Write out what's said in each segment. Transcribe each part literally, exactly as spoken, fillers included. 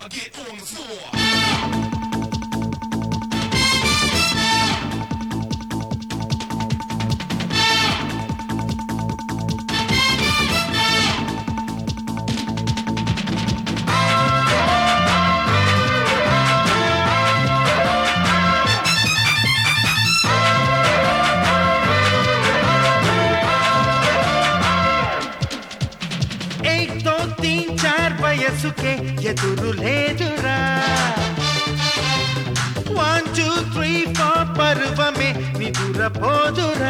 get on the floor. వయసుకే ఎదురు లేదురా వన్ టూ త్రీ ఫోర్ పర్వమే నిదురపోదురా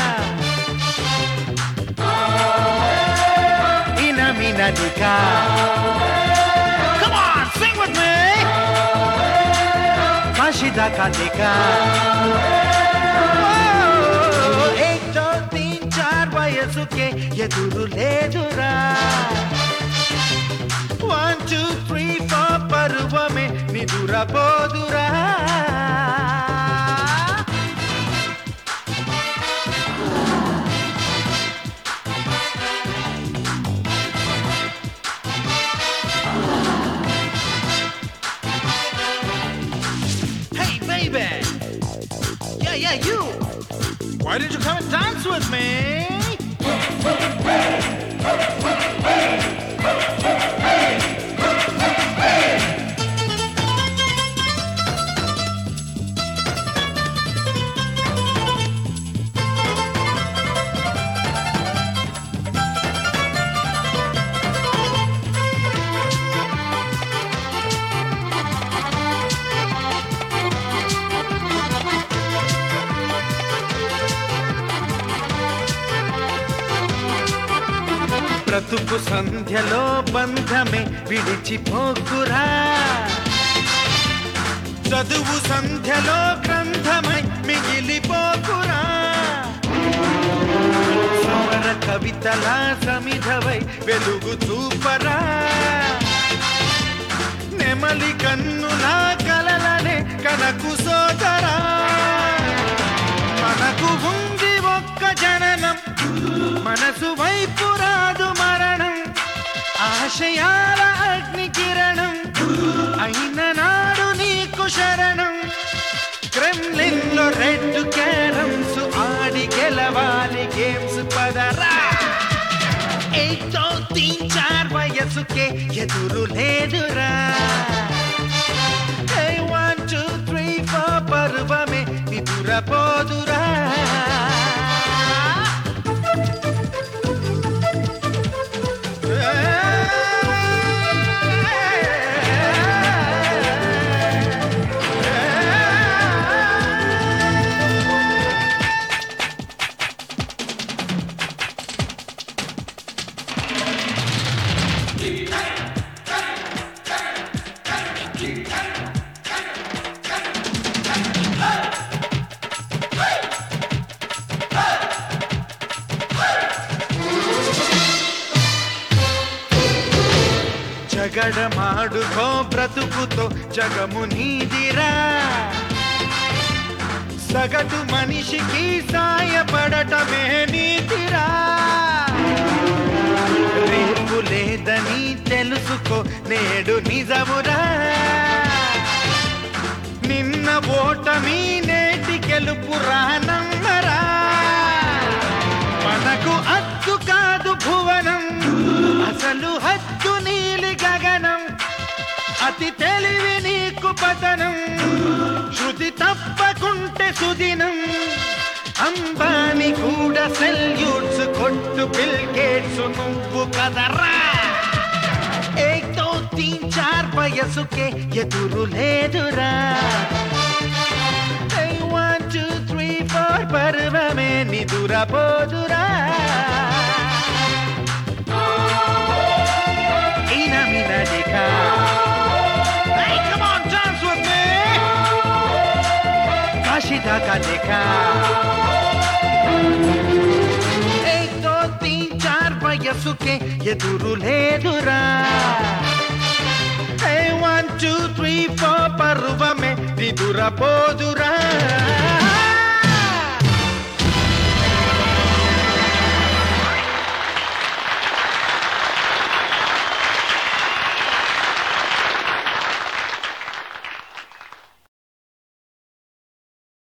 ఇనమినదిగా Come on, sing with me కాశిదా కాదిగా ఏక్ దో తీన్ చార్ వయసుకే ఎదురు లేదురా One, two, three, four, పరువమే నిదురపోదురా Hey baby, yeah yeah you, why did you come and dance with me? బ్రతుకు సంధ్యలో బంధమే విడిచిపోకురా చదువు సంధ్యలో గ్రంథమై మిగిలిపోకురా సమర కవితలా సమిధవై వెలుగు చూపరా నెమలి కన్నులా కలలనే కనకు సోదరా మనకు ఉంది ఒక్క జననం మనసు వైపు రాదు మరణం ఆశయాల అగ్ని కిరణం అయిన నాడు నీకు శరణం క్రెమ్లిన్ లో రెడ్ క్యారమ్స్ ఆడి గెలవాలి గేమ్స్ పదరా ఏక్ దో తీన్ చార్ వయసుకే ఎదురు లేదురా వన్ టూ త్రీ ఫోర్ పర్వమే నిదురపోదురా జగడమాడుకో బ్రతుకుతో జగము నీదిరా సగటు మనిషికి సాయపడటమే నీతిరా రేపు లేదని తెలుసుకో నేడు నిజమురా నిన్న ఓటమి నేటి గెలుపురా నమ్మరా మనకు హద్దు కాదు భువనం అసలు హద్దు నీలి గగనం అతి తెలివి నీకు పతనం శృతి తప్పకుంటే సుదినం అంబానీ కూడా సెల్యూట్స్ కొట్టు బిల్ గేట్స్ నువ్వు కదరా ఏక్ దో తీన్ చార్ వయసుకే ఎదురు లేదురా వన్ టూ త్రీ ఫోర్ పర్వమే నిదురపోదురా ఇనమినదిగా Hey, come on, dance with me కాశిదా కాదిగా ఏక్ దో తీన్ చార్ వయసుకే ఎదురు లేదురా వన్ టూ త్రీ ఫోర్ పర్వమే నిదురపోదురా